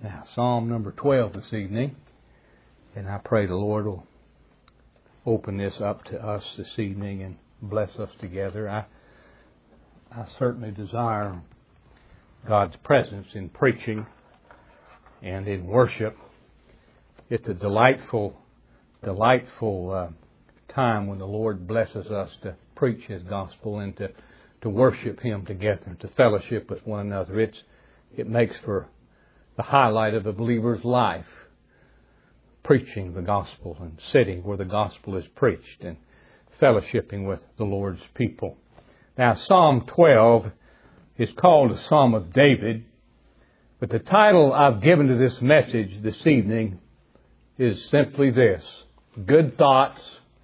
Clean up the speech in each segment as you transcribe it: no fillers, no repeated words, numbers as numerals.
Now, Psalm number 12 this evening, and I pray the Lord will open this up to us this evening and bless us together. I certainly desire God's presence in preaching and in worship. It's a delightful time when the Lord blesses us to preach His gospel and to worship Him together, to fellowship with one another. It makes for the highlight of a believer's life, preaching the gospel and sitting where the gospel is preached and fellowshipping with the Lord's people. Now, Psalm 12 is called a Psalm of David, but the title I've given to this message this evening is simply this: Good Thoughts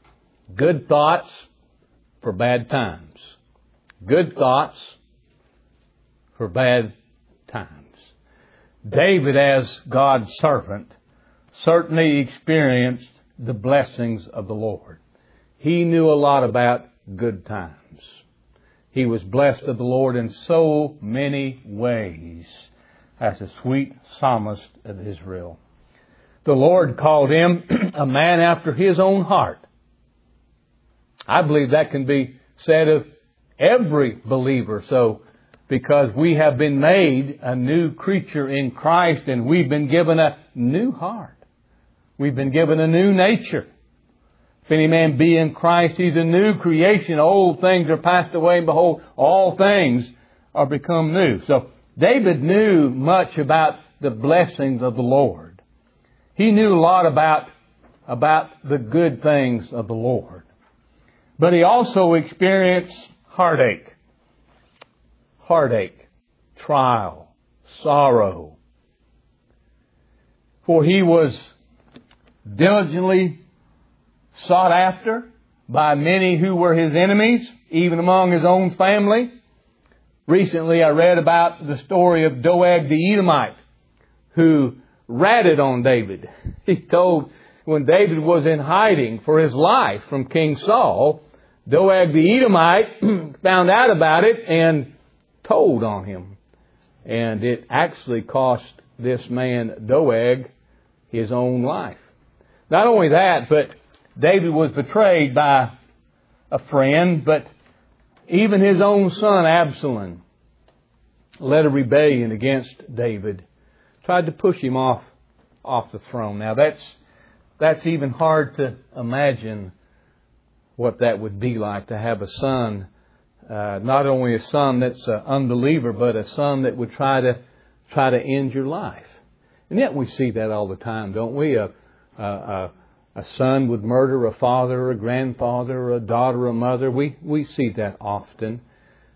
for Bad Times. Good thoughts for bad times. David, as God's servant, certainly experienced the blessings of the Lord. He knew a lot about good times. He was blessed of the Lord in so many ways as a sweet psalmist of Israel. The Lord called him a man after His own heart. I believe that can be said of every believer. So, because we have been made a new creature in Christ and we've been given a new heart. We've been given a new nature. If any man be in Christ, he's a new creation. Old things are passed away, and behold, all things are become new. So David knew much about the blessings of the Lord. He knew a lot about the good things of the Lord. But he also experienced heartache, trial, sorrow. For he was diligently sought after by many who were his enemies, even among his own family. Recently I read about the story of Doeg the Edomite, who ratted on David. He told, when David was in hiding for his life from King Saul, Doeg the Edomite found out about it and told on him. And it actually cost this man Doeg his own life. Not only that, but David was betrayed by a friend, but even his own son Absalom led a rebellion against David, tried to push him off the throne. Now that's even hard to imagine what that would be like, to have a son, not only a son that's an unbeliever, but a son that would try to end your life. And yet we see that all the time, don't we? A son would murder a father or a grandfather or a daughter or a mother. We see that often.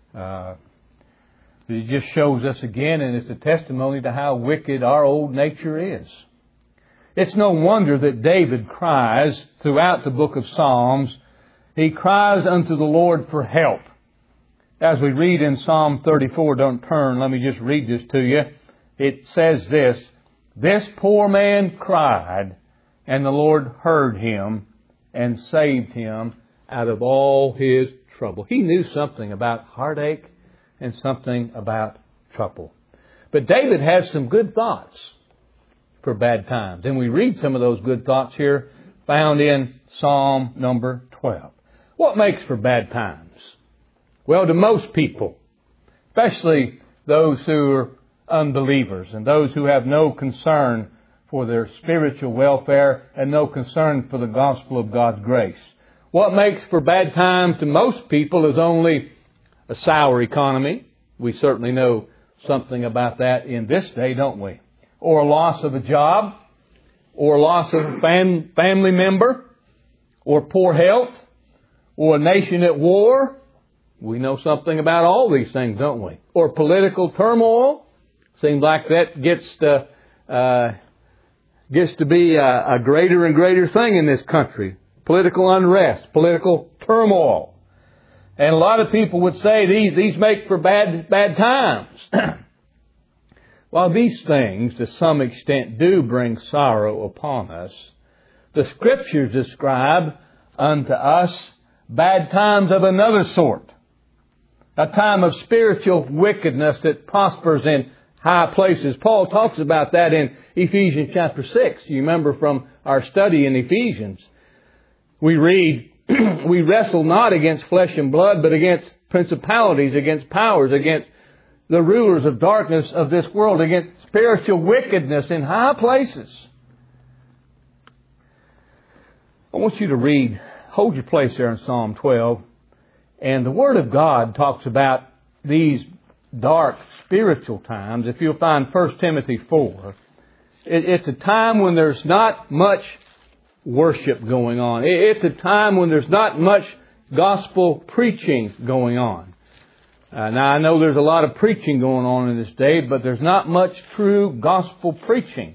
It just shows us again, and it's a testimony to how wicked our old nature is. It's no wonder that David cries throughout the book of Psalms. He cries unto the Lord for help. As we read in Psalm 34, don't turn, let me just read this to you. It says this: This poor man cried, and the Lord heard him and saved him out of all his trouble. He knew something about heartache and something about trouble. But David has some good thoughts for bad times. And we read some of those good thoughts here found in Psalm number 12. What makes for bad times? Well, to most people, especially those who are unbelievers and those who have no concern for their spiritual welfare and no concern for the gospel of God's grace, what makes for bad times to most people is only a sour economy. We certainly know something about that in this day, don't we? Or a loss of a job, or a loss of a family member, or poor health, or a nation at war. We know something about all these things, don't we? Or political turmoil. Seems like that gets to be a greater and greater thing in this country. Political unrest, political turmoil. And a lot of people would say these make for bad times. While these things, to some extent, do bring sorrow upon us, the Scriptures describe unto us bad times of another sort. A time of spiritual wickedness that prospers in high places. Paul talks about that in Ephesians chapter 6. You remember from our study in Ephesians. We read, we wrestle not against flesh and blood, but against principalities, against powers, against the rulers of darkness of this world, against spiritual wickedness in high places. I want you to read, hold your place there in Psalm 12. And the Word of God talks about these dark spiritual times. If you'll find 1 Timothy 4, it's a time when there's not much worship going on. It's a time when there's not much gospel preaching going on. Now I know there's a lot of preaching going on in this day, but there's not much true gospel preaching.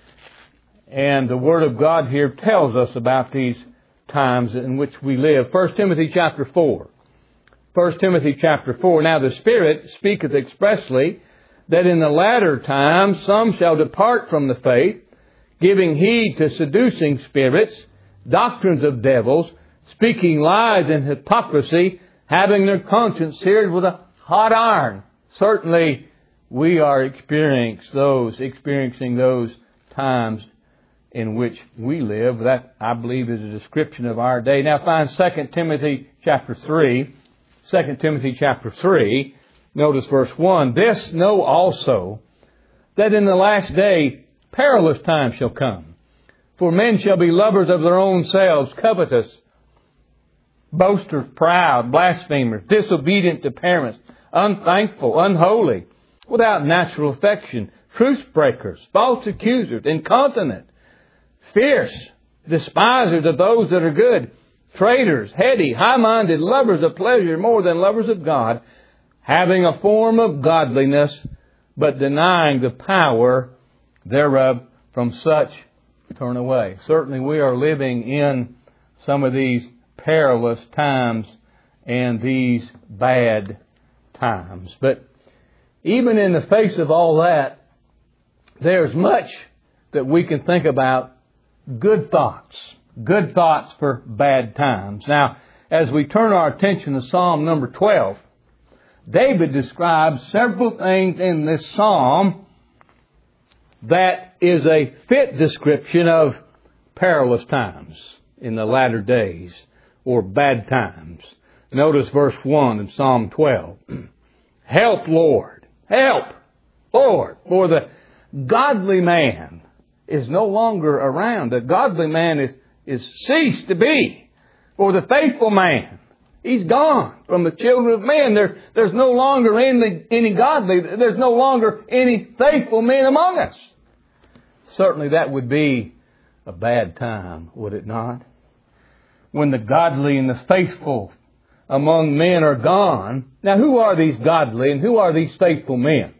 And the Word of God here tells us about these times in which we live. 1 Timothy chapter 4. 1 Timothy chapter 4. Now the Spirit speaketh expressly that in the latter times some shall depart from the faith, giving heed to seducing spirits, doctrines of devils, speaking lies and hypocrisy, having their conscience seared with a hot iron. Certainly we are experiencing those times in which we live. That, I believe, is a description of our day. Now find 2 Timothy chapter 3. 2 Timothy chapter 3. Notice verse 1. This know also, that in the last day perilous times shall come. For men shall be lovers of their own selves, covetous, boasters, proud, blasphemers, disobedient to parents, unthankful, unholy, without natural affection, truce breakers, false accusers, incontinent, fierce, despisers of those that are good, traitors, heady, high-minded, lovers of pleasure more than lovers of God, having a form of godliness, but denying the power thereof. From such turn away. Certainly we are living in some of these perilous times and these bad times. But even in the face of all that, there's much that we can think about. Good thoughts for bad times. Now, as we turn our attention to Psalm number 12, David describes several things in this psalm that is a fit description of perilous times in the latter days, or bad times. Notice verse 1 in Psalm 12. Help, Lord. Help, Lord. For the godly man is no longer around. The godly man is ceased to be. For the faithful man, he's gone from the children of men. There's no longer any godly. There's no longer any faithful men among us. Certainly that would be a bad time, would it not? When the godly and the faithful among men are gone. Now, who are these godly and who are these faithful men?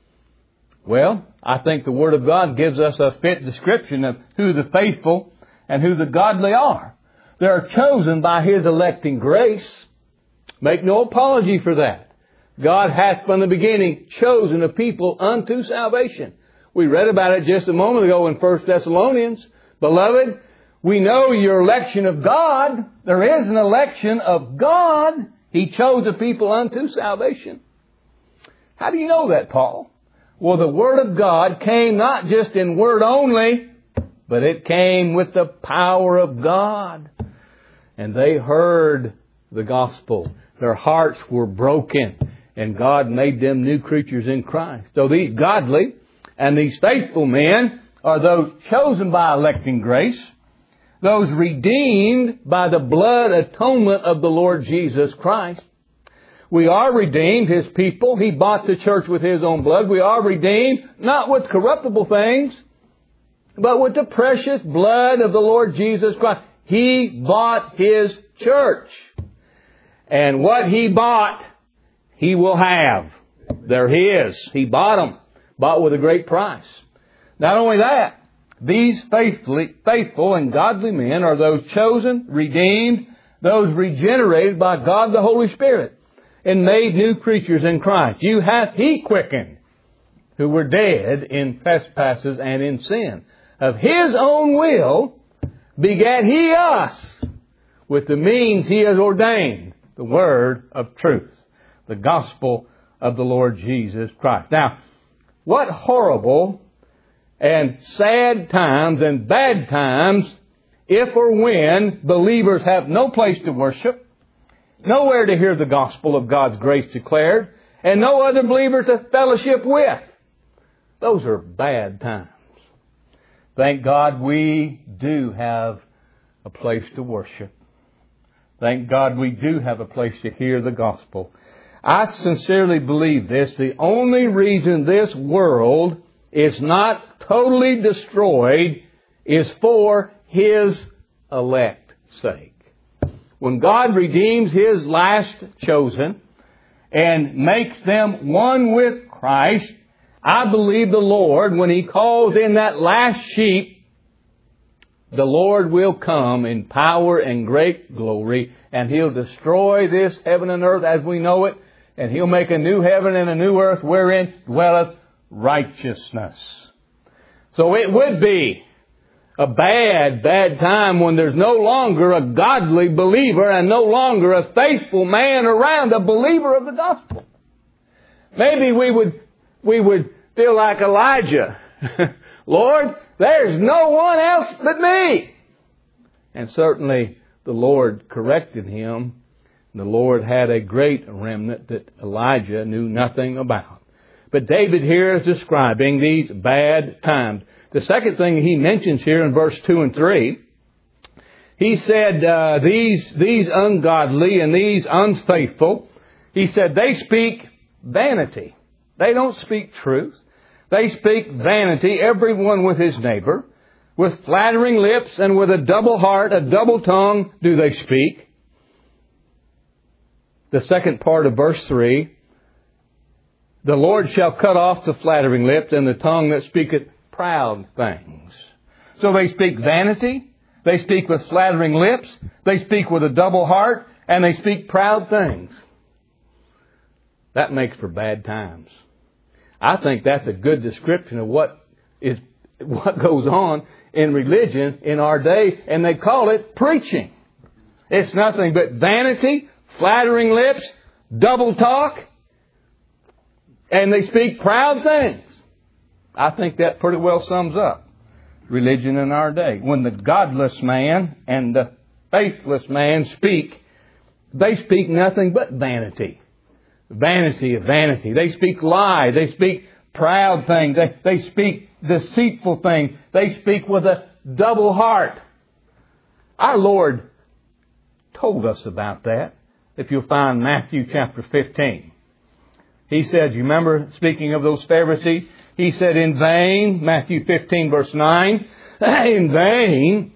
Well, I think the Word of God gives us a fit description of who the faithful and who the godly are. They are chosen by His electing grace. Make no apology for that. God hath from the beginning chosen a people unto salvation. We read about it just a moment ago in 1 Thessalonians. Beloved, we know your election of God. There is an election of God. He chose a people unto salvation. How do you know that, Paul? Well, the Word of God came not just in word only, but it came with the power of God. And they heard the gospel. Their hearts were broken, and God made them new creatures in Christ. So these godly and these faithful men are those chosen by electing grace, those redeemed by the blood atonement of the Lord Jesus Christ. We are redeemed, His people. He bought the church with His own blood. We are redeemed, not with corruptible things, but with the precious blood of the Lord Jesus Christ. He bought His church. And what He bought, He will have. They're His. He bought them. Bought with a great price. Not only that, these faithful and godly men are those chosen, redeemed, those regenerated by God the Holy Spirit, and made new creatures in Christ. You hath He quickened, who were dead in trespasses and in sin. Of His own will begat He us with the means He has ordained, the word of truth, the gospel of the Lord Jesus Christ. Now, What horrible and sad times and bad times if or when believers have no place to worship, nowhere to hear the gospel of God's grace declared, and no other believers to fellowship with. Those are bad times. Thank God we do have a place to worship. Thank God we do have a place to hear the gospel. I sincerely believe this. The only reason this world is not totally destroyed is for His elect's sake. When God redeems His last chosen and makes them one with Christ, I believe the Lord, when He calls in that last sheep, the Lord will come in power and great glory, and He'll destroy this heaven and earth as we know it, and He'll make a new heaven and a new earth wherein dwelleth righteousness. So it would be a bad time when there's no longer a godly believer and no longer a faithful man around, a believer of the gospel. Maybe we would feel like Elijah. Lord, there's no one else but me. And certainly the Lord corrected him. The Lord had a great remnant that Elijah knew nothing about. But David here is describing these bad times. The second thing he mentions here in verse 2 and 3, he said these ungodly and these unfaithful, he said they speak vanity. They don't speak truth. They speak vanity, everyone with his neighbor. With flattering lips and with a double heart, a double tongue do they speak. The second part of verse 3, the Lord shall cut off the flattering lips and the tongue that speaketh proud things. So they speak vanity, they speak with flattering lips, they speak with a double heart, and they speak proud things. That makes for bad times. I think that's a good description of what goes on in religion in our day, and they call it preaching. It's nothing but vanity, flattering lips, double talk, and they speak proud things. I think that pretty well sums up religion in our day. When the godless man and the faithless man speak, they speak nothing but vanity. Vanity of vanity. They speak lie. They speak proud things. They speak deceitful things. They speak with a double heart. Our Lord told us about that. If you'll find Matthew chapter 15. He said, you remember speaking of those Pharisees? He said, in vain, Matthew 15 verse 9, in vain.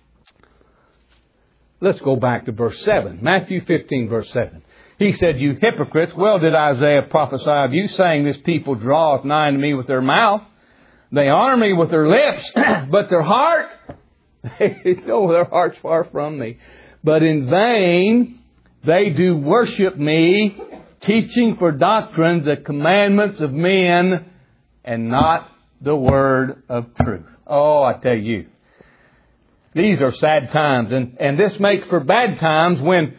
Let's go back to verse 7. Matthew 15 verse 7. He said, you hypocrites, well did Isaiah prophesy of you, saying, this people draweth nigh unto me with their mouth. They honor me with their lips, but their heart, their heart's far from me. But in vain they do worship me, teaching for doctrine the commandments of men, and not the word of truth. Oh, I tell you, these are sad times, and this makes for bad times when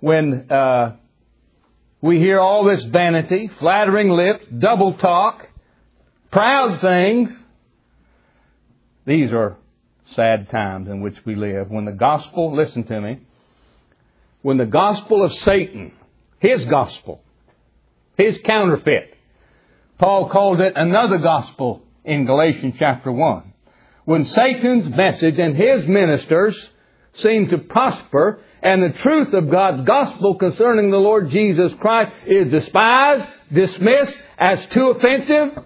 we hear all this vanity, flattering lips, double talk, proud things. These are sad times in which we live. When the gospel, listen to me, when the gospel of Satan, his gospel, his counterfeit, Paul called it another gospel in Galatians chapter 1. When Satan's message and his ministers seem to prosper, and the truth of God's gospel concerning the Lord Jesus Christ is despised, dismissed as too offensive,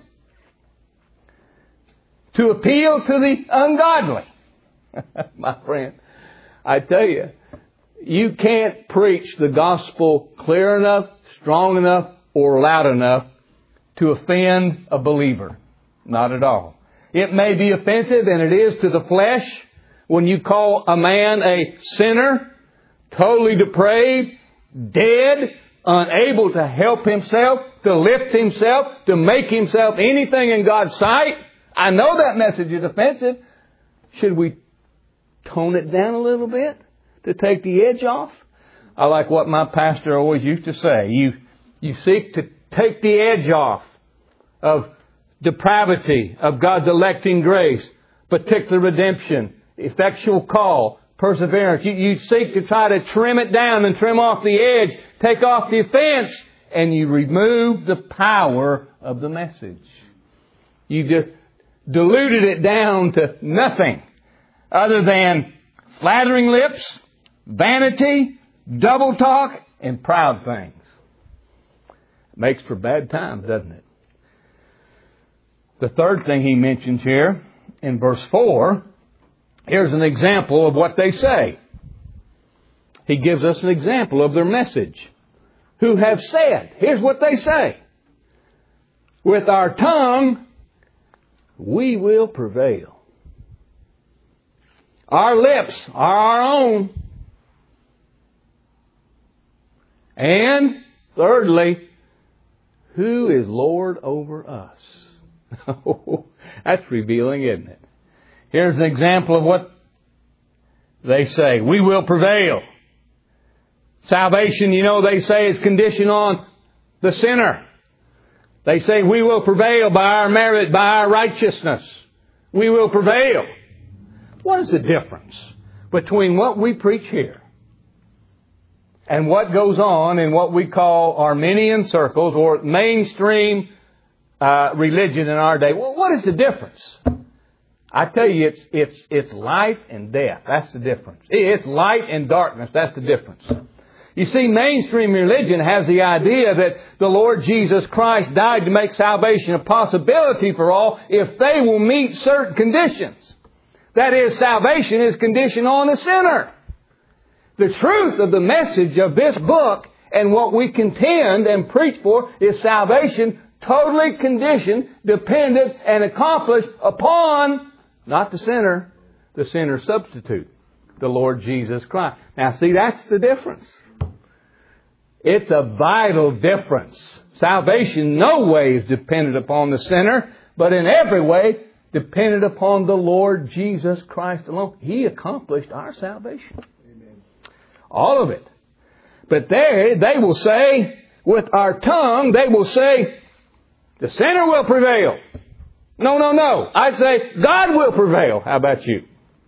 to appeal to the ungodly. My friend, I tell you, you can't preach the gospel clear enough, strong enough, or loud enough to offend a believer. Not at all. It may be offensive, and it is to the flesh, when you call a man a sinner, totally depraved, dead, unable to help himself, to lift himself, to make himself anything in God's sight. I know that message is offensive. Should we tone it down a little bit to take the edge off? I like what my pastor always used to say. You seek to take the edge off of depravity of God's electing grace, particular redemption, effectual call, perseverance. You seek to try to trim it down and trim off the edge, take off the offense, and you remove the power of the message. You just diluted it down to nothing other than flattering lips, vanity, double talk, and proud things. Makes for bad times, doesn't it? The third thing he mentions here in verse 4, here's an example of what they say. He gives us an example of their message. Who have said, here's what they say. With our tongue, we will prevail. Our lips are our own. And thirdly, who is Lord over us? That's revealing, isn't it? Here's an example of what they say. We will prevail. Salvation, they say, is conditioned on the sinner. They say we will prevail by our merit, by our righteousness. We will prevail. What is the difference between what we preach here and what goes on in what we call Arminian circles or mainstream religion in our day? Well, what is the difference? I tell you, it's life and death. That's the difference. It's light and darkness. That's the difference. You see, mainstream religion has the idea that the Lord Jesus Christ died to make salvation a possibility for all if they will meet certain conditions. That is, salvation is conditioned on the sinner. The truth of the message of this book and what we contend and preach for is salvation totally conditioned, dependent, and accomplished upon, not the sinner's substitute, the Lord Jesus Christ. Now see, that's the difference. It's a vital difference. Salvation no way is dependent upon the sinner, but in every way dependent upon the Lord Jesus Christ alone. He accomplished our salvation. Amen. All of it. But they will say, with our tongue, they will say, the sinner will prevail. No. I say, God will prevail. How about you?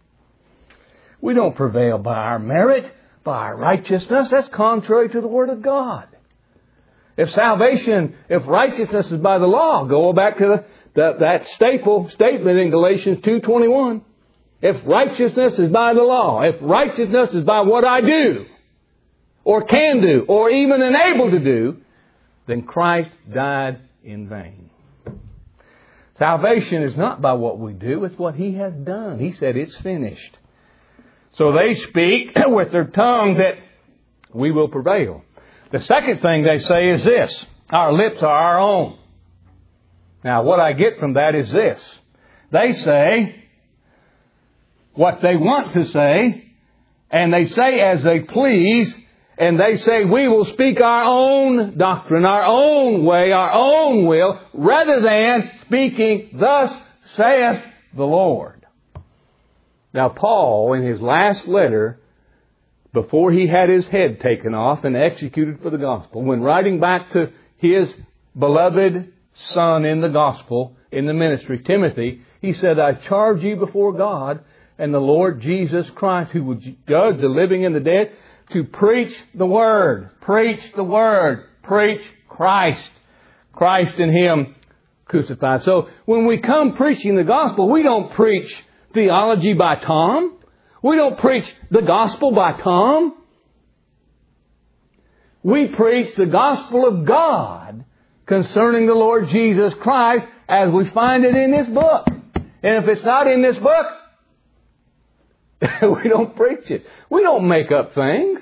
We don't prevail by our merit, by our righteousness. That's contrary to the Word of God. If righteousness is by the law, go back to that staple statement in Galatians 2:21. If righteousness is by the law, if righteousness is by what I do, or can do, or even enabled to do, then Christ died in vain. Salvation is not by what we do, it's what He has done. He said it's finished. So they speak with their tongue that we will prevail. The second thing they say is this: our lips are our own. Now what I get from that is this: they say what they want to say, and they say as they please, and they say we will speak our own doctrine, our own way, our own will, rather than speaking, thus saith the Lord. Now Paul, in his last letter, before he had his head taken off and executed for the gospel, when writing back to his beloved son in the gospel, in the ministry, Timothy, he said, I charge you before God and the Lord Jesus Christ, who will judge the living and the dead, to preach the Word. Preach the Word. Preach Christ. Christ in Him crucified. So when we come preaching the gospel, we don't preach theology by Tom. We don't preach the gospel by Tom. We preach the gospel of God concerning the Lord Jesus Christ as we find it in this book. And if it's not in this book, we don't preach it. We don't make up things.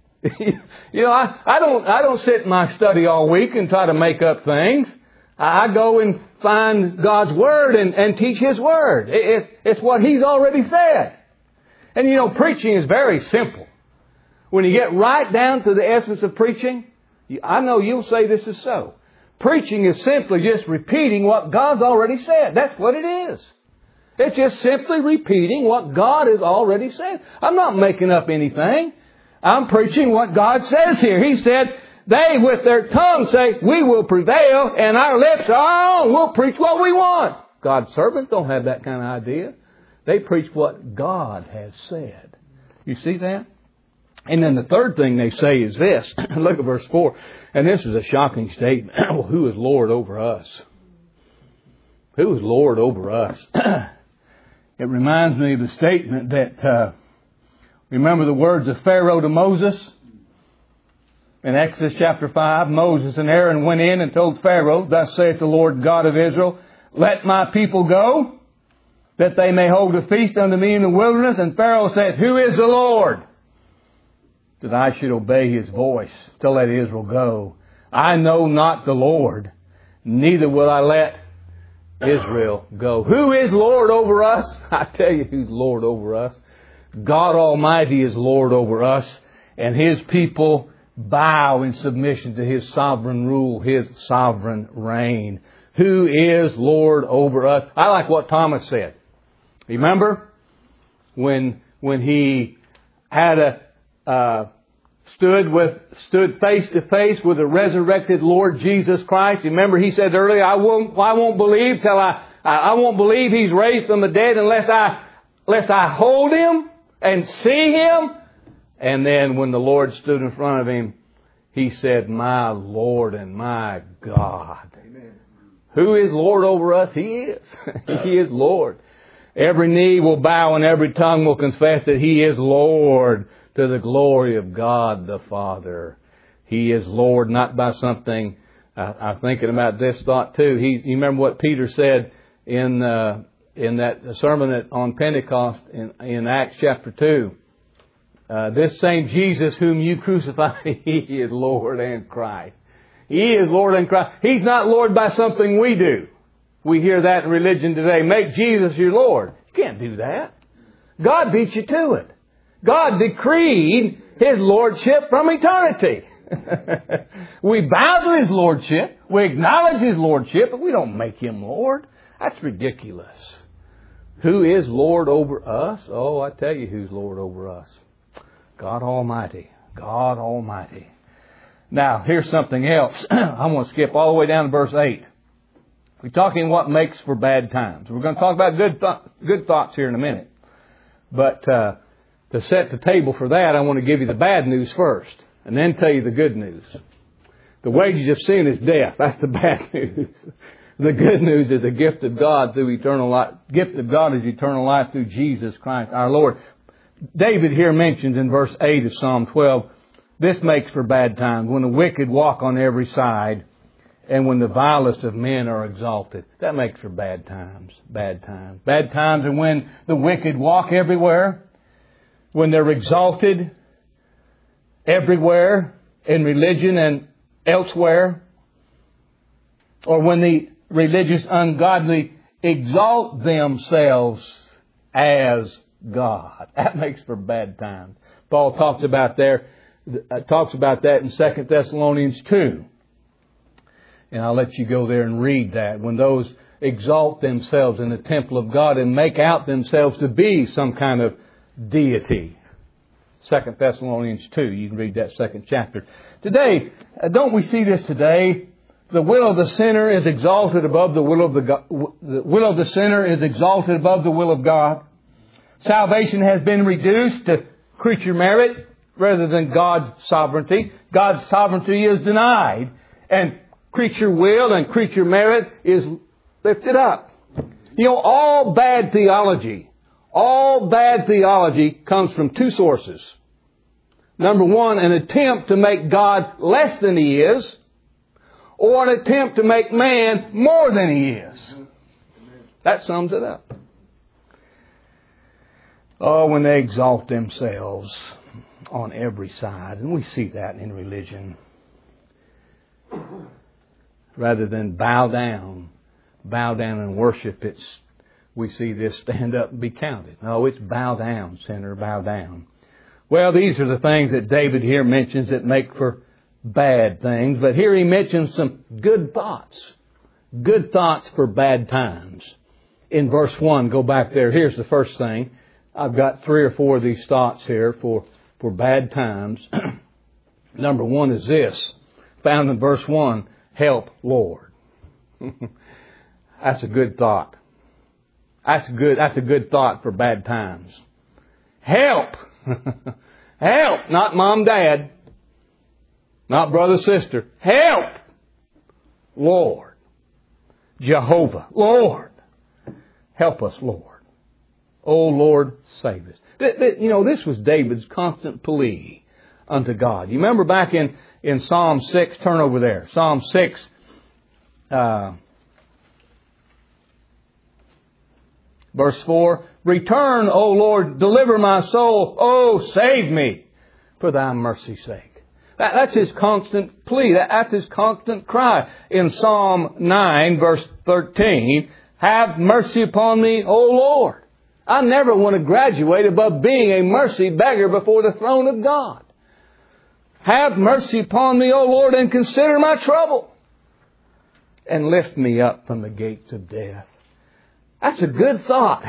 I don't sit in my study all week and try to make up things. I go and find God's Word and teach His Word. It's what He's already said. And preaching is very simple. When you get right down to the essence of preaching, I know you'll say this is so. Preaching is simply just repeating what God's already said. That's what it is. It's just simply repeating what God has already said. I'm not making up anything. I'm preaching what God says here. He said, They with their tongue say, we will prevail, and our lips are our own. We'll preach what we want. God's servants don't have that kind of idea. They preach what God has said. You see that? And then the third thing they say is this. Look at verse 4. And this is a shocking statement. Well, who is Lord over us? Who is Lord over us? It reminds me of the statement that, remember the words of Pharaoh to Moses? In Exodus chapter 5, Moses and Aaron went in and told Pharaoh, thus saith the Lord God of Israel, let my people go, that they may hold a feast unto me in the wilderness. And Pharaoh said, who is the Lord, that I should obey His voice to let Israel go? I know not the Lord, neither will I let Israel go. Who is Lord over us? I tell you who's Lord over us. God Almighty is Lord over us, and His people bow in submission to His sovereign rule, His sovereign reign. Who is Lord over us? I like what Thomas said. Remember when he had stood face to face with the resurrected Lord Jesus Christ? Remember he said earlier, I won't believe till I won't believe He's raised from the dead unless I hold Him and see Him. And then when the Lord stood in front of him, he said, my Lord and my God. Amen. Who is Lord over us? He is. He is Lord. Every knee will bow and every tongue will confess that He is Lord, to the glory of God the Father. He is Lord not by something. I'm thinking about this thought too. You remember what Peter said in that sermon on Pentecost in Acts chapter 2. This same Jesus whom you crucified, He is Lord and Christ. He is Lord and Christ. He's not Lord by something we do. We hear that in religion today. Make Jesus your Lord. You can't do that. God beat you to it. God decreed His Lordship from eternity. We bow to His Lordship. We acknowledge His Lordship, but we don't make Him Lord. That's ridiculous. Who is Lord over us? Oh, I tell you who's Lord over us. God Almighty. God Almighty. Now, here's something else. I'm going to skip all the way down to verse 8. We're talking what makes for bad times. We're going to talk about good thoughts here in a minute. But to set the table for that, I want to give you the bad news first, and then tell you the good news. The wages of sin is death. That's the bad news. The good news is the gift of God through eternal life. Gift of God is eternal life through Jesus Christ our Lord. David here mentions in verse 8 of Psalm 12, this makes for bad times, when the wicked walk on every side, and when the vilest of men are exalted. That makes for bad times. Bad times. Bad times are when the wicked walk everywhere, when they're exalted everywhere in religion and elsewhere, or when the religious ungodly exalt themselves as God. That makes for bad times. Paul talks about that in 2 Thessalonians 2. And I'll let you go there and read that. When those exalt themselves in the temple of God and make out themselves to be some kind of deity. 2 Thessalonians 2. You can read that second chapter. Today, don't we see this today? The will of the sinner is exalted above the will of the will of the sinner is exalted above the will of God. Salvation has been reduced to creature merit rather than God's sovereignty. God's sovereignty is denied, and creature will and creature merit is lifted up. You know, all bad theology comes from two sources. Number one, an attempt to make God less than He is, or an attempt to make man more than he is. That sums it up. Oh, when they exalt themselves on every side. And we see that in religion. Rather than bow down and worship, we see this stand up and be counted. No, it's bow down, sinner, bow down. Well, these are the things that David here mentions that make for bad things. But here he mentions some good thoughts. Good thoughts for bad times. In verse 1, go back there. Here's the first thing. I've got 3 or 4 of these thoughts here for bad times. Number 1 is this. found in verse 1, help, Lord. That's a good thought. That's a good thought for bad times. Help! Help! Not mom, dad. Not brother, sister. Help! Lord. Jehovah. Lord. Help us, Lord. Oh, Lord, save us. This was David's constant plea unto God. You remember back in Psalm 6, turn over there. Psalm 6, verse 4, return, O Lord, deliver my soul. Oh, save me for thy mercy's sake. That's his constant plea. That's his constant cry. In Psalm 9, verse 13, have mercy upon me, O Lord. I never want to graduate above being a mercy beggar before the throne of God. Have mercy upon me, O Lord, and consider my trouble. And lift me up from the gates of death. That's a good thought.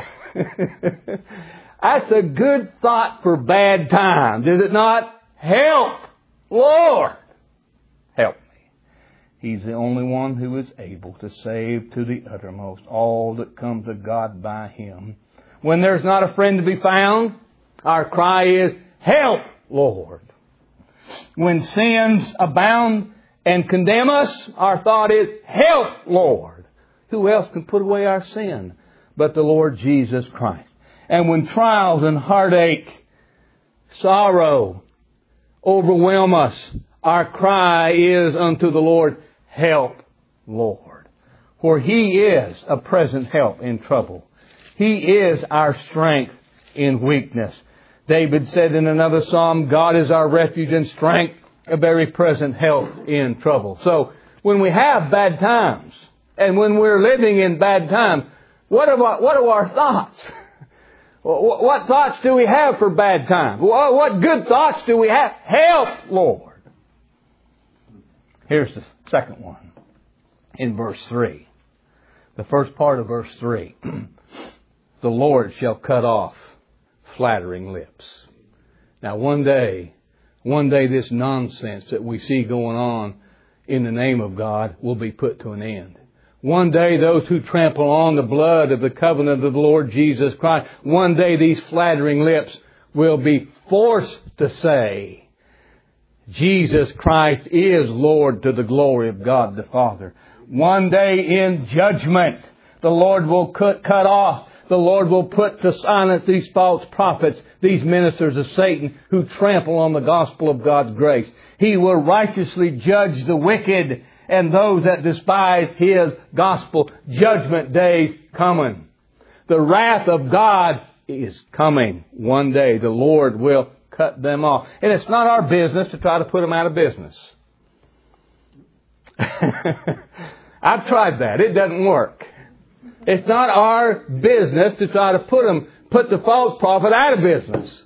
That's a good thought for bad times, is it not? Help, Lord. Help me. He's the only one who is able to save to the uttermost all that come to God by Him. When there's not a friend to be found, our cry is, help, Lord. When sins abound and condemn us, our thought is, help, Lord. Who else can put away our sin but the Lord Jesus Christ? And when trials and heartache, sorrow overwhelm us, our cry is unto the Lord, help, Lord. For He is a present help in trouble. He is our strength in weakness. David said in another psalm, God is our refuge and strength, a very present help in trouble. So when we have bad times, and when we're living in bad times, what are our thoughts? What thoughts do we have for bad times? What good thoughts do we have? Help, Lord. Here's the second one in verse 3. The first part of verse 3. The Lord shall cut off flattering lips. Now one day this nonsense that we see going on in the name of God will be put to an end. One day those who trample on the blood of the covenant of the Lord Jesus Christ, one day these flattering lips will be forced to say, Jesus Christ is Lord to the glory of God the Father. One day in judgment, the Lord will cut off. The Lord will put to silence these false prophets, these ministers of Satan who trample on the gospel of God's grace. He will righteously judge the wicked and those that despise His gospel. Judgment day's coming. The wrath of God is coming. One day the Lord will cut them off. And it's not our business to try to put them out of business. I've tried that. It doesn't work. It's not our business to try to put the false prophet out of business.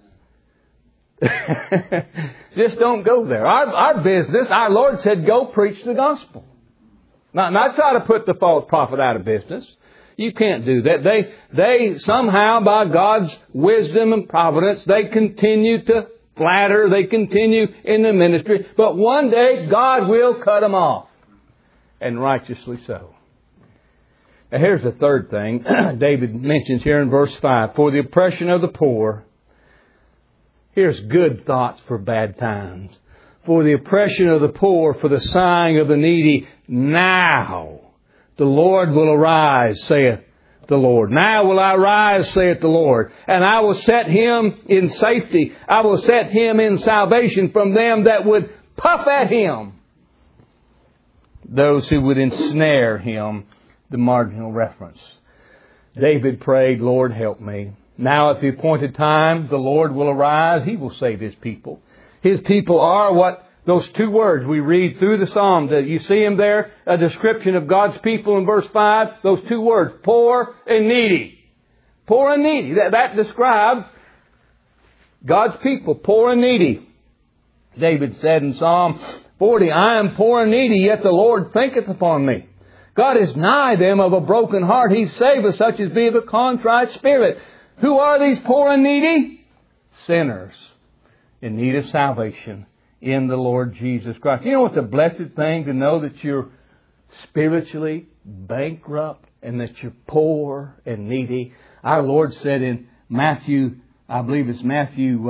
Just don't go there. Our business, our Lord said, go preach the gospel. Not try to put the false prophet out of business. You can't do that. They somehow, by God's wisdom and providence, they continue to flatter. They continue in the ministry. But one day, God will cut them off. And righteously so. Now here's the third thing David mentions here in verse 5. For the oppression of the poor. Here's good thoughts for bad times. For the oppression of the poor, for the sighing of the needy. Now the Lord will arise, saith the Lord. Now will I rise, saith the Lord. And I will set him in safety. I will set him in salvation from them that would puff at him. Those who would ensnare him. The marginal reference. David prayed, Lord, help me. Now at the appointed time, the Lord will arise. He will save His people. His people are what those two words we read through the Psalms. You see them there, a description of God's people in verse 5. Those two words, poor and needy. Poor and needy. That describes God's people, poor and needy. David said in Psalm 40, I am poor and needy, yet the Lord thinketh upon me. God is nigh them of a broken heart. He saveth such as be of a contrite spirit. Who are these poor and needy? Sinners in need of salvation, in the Lord Jesus Christ. You know what's a blessed thing to know that you're spiritually bankrupt and that you're poor and needy? Our Lord said in Matthew, I believe it's Matthew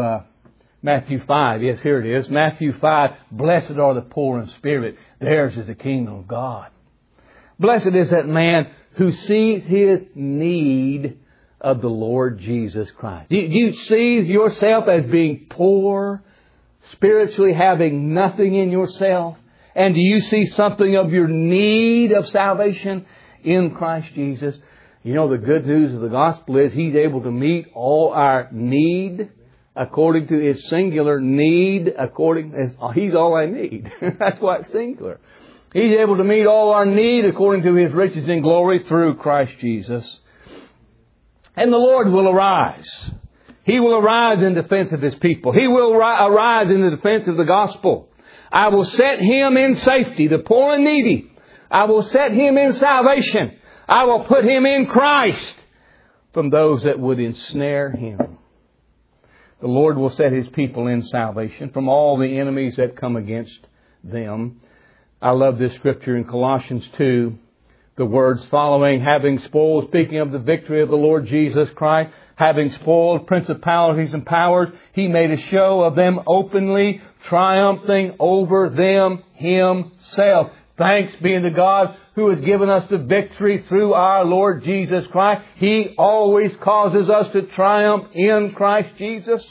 5. Yes, here it is. Matthew 5. Blessed are the poor in spirit. Theirs is the kingdom of God. Blessed is that man who sees his need of the Lord Jesus Christ. Do you see yourself as being poor, spiritually having nothing in yourself? And do you see something of your need of salvation in Christ Jesus? You know, the good news of the gospel is He's able to meet all our need according to His singular need. He's all I need. That's why it's singular. He's able to meet all our need according to His riches in glory through Christ Jesus. And the Lord will arise. He will arise in defense of His people. He will arise in the defense of the gospel. I will set Him in safety, the poor and needy. I will set Him in salvation. I will put Him in Christ from those that would ensnare Him. The Lord will set His people in salvation from all the enemies that come against them. I love this scripture in Colossians 2. The words following, having spoiled, speaking of the victory of the Lord Jesus Christ, having spoiled principalities and powers, He made a show of them openly, triumphing over them Himself. Thanks be to God who has given us the victory through our Lord Jesus Christ. He always causes us to triumph in Christ Jesus.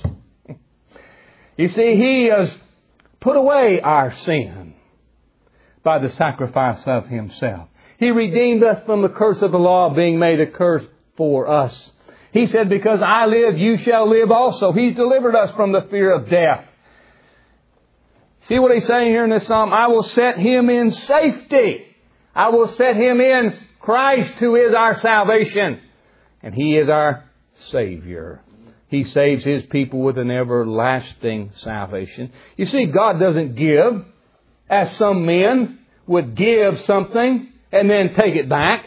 You see, He has put away our sin by the sacrifice of Himself. He redeemed us from the curse of the law, being made a curse for us. He said, because I live, you shall live also. He's delivered us from the fear of death. See what He's saying here in this psalm? I will set Him in safety. I will set Him in Christ, who is our salvation. And He is our Savior. He saves His people with an everlasting salvation. You see, God doesn't give as some men would give something and then take it back.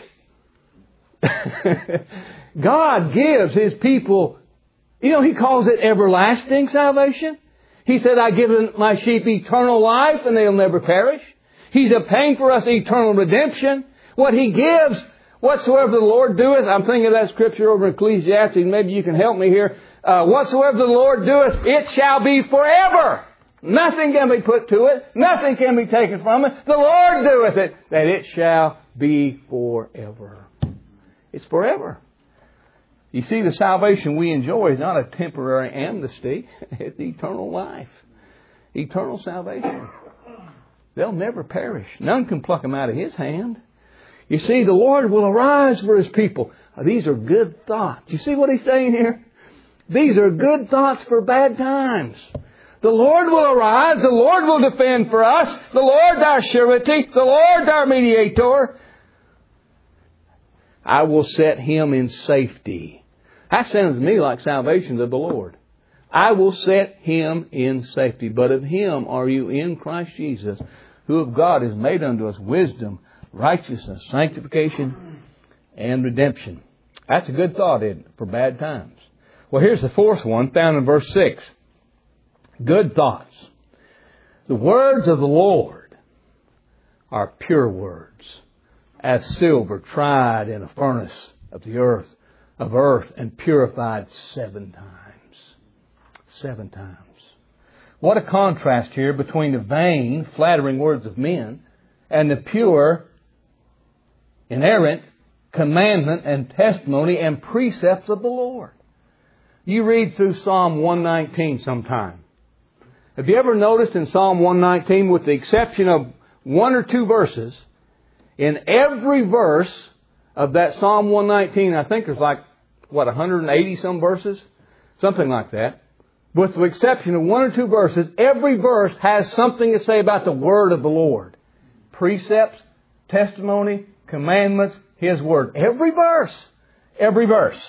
God gives His people, He calls it everlasting salvation. He said, I give my sheep eternal life and they'll never perish. He's obtained for us eternal redemption. What He gives, whatsoever the Lord doeth, I'm thinking of that scripture over in Ecclesiastes, maybe you can help me here. Whatsoever the Lord doeth, it shall be forever. Nothing can be put to it. Nothing can be taken from it. The Lord doeth it, that it shall be forever. It's forever. You see, the salvation we enjoy is not a temporary amnesty. It's eternal life. Eternal salvation. They'll never perish. None can pluck them out of His hand. You see, the Lord will arise for His people. These are good thoughts. You see what He's saying here? These are good thoughts for bad times. The Lord will arise. The Lord will defend for us. The Lord's our surety. The Lord's our mediator. I will set Him in safety. That sounds to me like salvation of the Lord. I will set Him in safety. But of Him are you in Christ Jesus, who of God is made unto us wisdom, righteousness, sanctification, and redemption. That's a good thought, isn't it, for bad times? Well, here's the fourth one, found in verse 6. Good thoughts. The words of the Lord are pure words, as silver tried in a furnace of earth and purified 7 times. 7 times. What a contrast here between the vain, flattering words of men and the pure, inerrant commandment and testimony and precepts of the Lord. You read through Psalm 119 sometime. Have you ever noticed in Psalm 119, with the exception of 1 or 2 verses, in every verse of that Psalm 119, I think there's 180 some verses? Something like that. With the exception of 1 or 2 verses, every verse has something to say about the Word of the Lord. Precepts, testimony, commandments, His Word. Every verse. Every verse.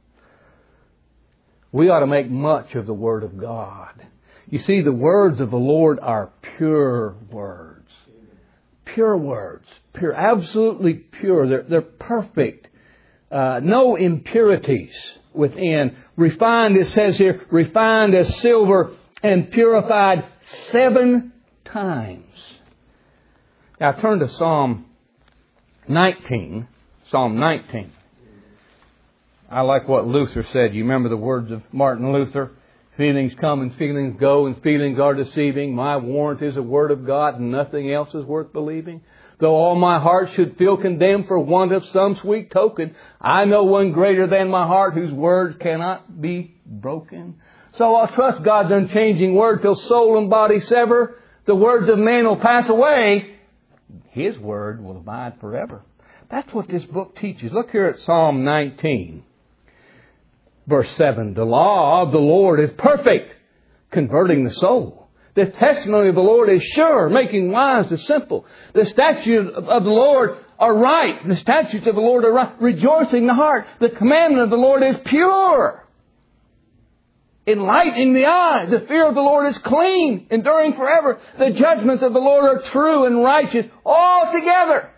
We ought to make much of the Word of God. You see, the words of the Lord are pure words. Pure words. Pure. Absolutely pure. They're perfect. No impurities within. Refined, it says here, refined as silver and purified 7 times. Now turn to Psalm 19. Psalm 19. I like what Luther said. You remember the words of Martin Luther? Feelings come and feelings go, and feelings are deceiving. My warrant is the Word of God, and nothing else is worth believing. Though all my heart should feel condemned for want of some sweet token, I know one greater than my heart, whose words cannot be broken. So I'll trust God's unchanging Word till soul and body sever. The words of man will pass away. His Word will abide forever. That's what this book teaches. Look here at Psalm 19. Verse 7, the law of the Lord is perfect, converting the soul. The testimony of the Lord is sure, making wise the simple. The statutes of the Lord are right. The statutes of the Lord are right, rejoicing the heart. The commandment of the Lord is pure, enlightening the eye. The fear of the Lord is clean, enduring forever. The judgments of the Lord are true and righteous altogether.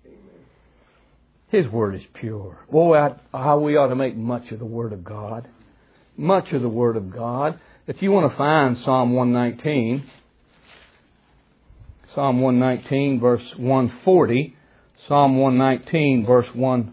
His Word is pure. Boy, how we ought to make much of the Word of God. Much of the Word of God. If you want to find Psalm 119, Psalm 119 verse 140, Psalm 119 verse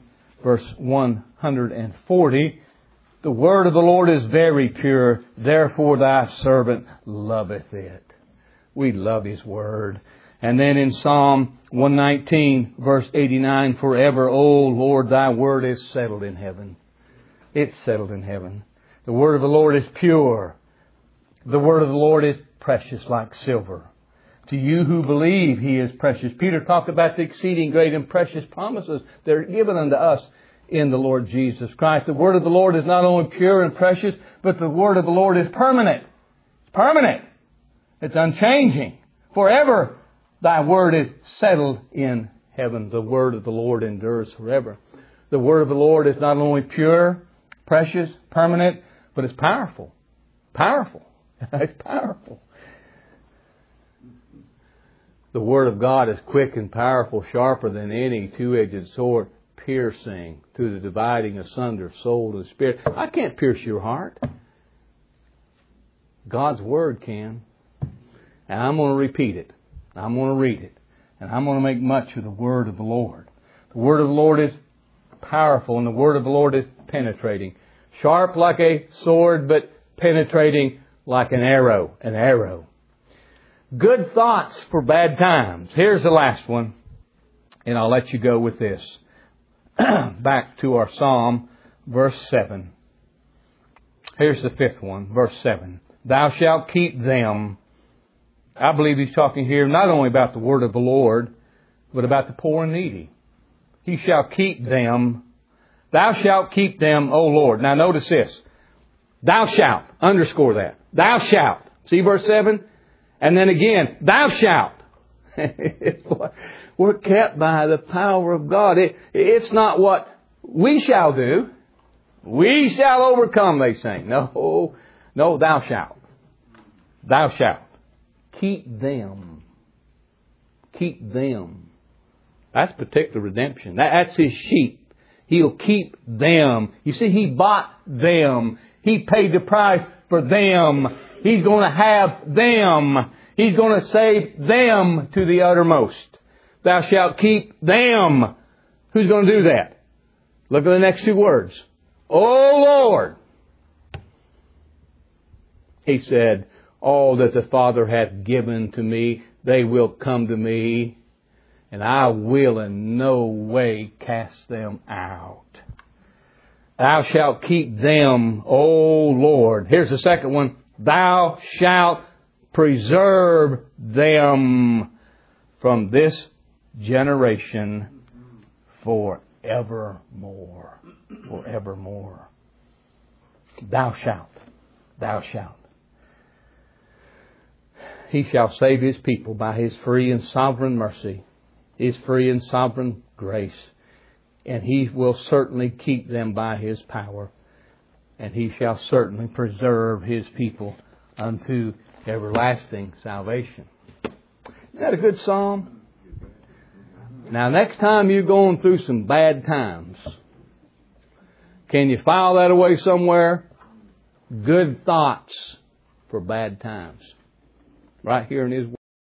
140, the Word of the Lord is very pure, therefore thy servant loveth it. We love His Word. And then in Psalm 119, verse 89, forever, O Lord, thy word is settled in heaven. It's settled in heaven. The word of the Lord is pure. The word of the Lord is precious like silver. To you who believe, He is precious. Peter talked about the exceeding great and precious promises that are given unto us in the Lord Jesus Christ. The word of the Lord is not only pure and precious, but the word of the Lord is permanent. It's permanent. It's unchanging. Forever. Thy word is settled in heaven. The word of the Lord endures forever. The word of the Lord is not only pure, precious, permanent, but it's powerful. Powerful. It's powerful. The word of God is quick and powerful, sharper than any two-edged sword, piercing to the dividing asunder of soul and spirit. I can't pierce your heart. God's word can. And I'm going to repeat it. I'm going to read it. And I'm going to make much of the word of the Lord. The word of the Lord is powerful, and the word of the Lord is penetrating. Sharp like a sword, but penetrating like an arrow. An arrow. Good thoughts for bad times. Here's the last one. And I'll let you go with this. Back to our Psalm, verse 7. Here's the 5th one, verse 7. Thou shalt keep them. I believe he's talking here not only about the word of the Lord, but about the poor and needy. He shall keep them. Thou shalt keep them, O Lord. Now notice this. Thou shalt. Underscore that. Thou shalt. See verse 7? And then again, thou shalt. We're kept by the power of God. It's not what we shall do. We shall overcome, they sing. No, thou shalt. Thou shalt. Keep them. Keep them. That's particular redemption. That's His sheep. He'll keep them. You see, He bought them. He paid the price for them. He's going to have them. He's going to save them to the uttermost. Thou shalt keep them. Who's going to do that? Look at the next 2 words. O Lord. He said, all that the Father hath given to me, they will come to me, and I will in no way cast them out. Thou shalt keep them, O Lord. Here's the second one. Thou shalt preserve them from this generation forevermore. Forevermore. Thou shalt. Thou shalt. He shall save His people by His free and sovereign mercy, His free and sovereign grace. And He will certainly keep them by His power. And He shall certainly preserve His people unto everlasting salvation. Isn't that a good psalm? Now, next time you're going through some bad times, can you file that away somewhere? Good thoughts for bad times. right here in His Word.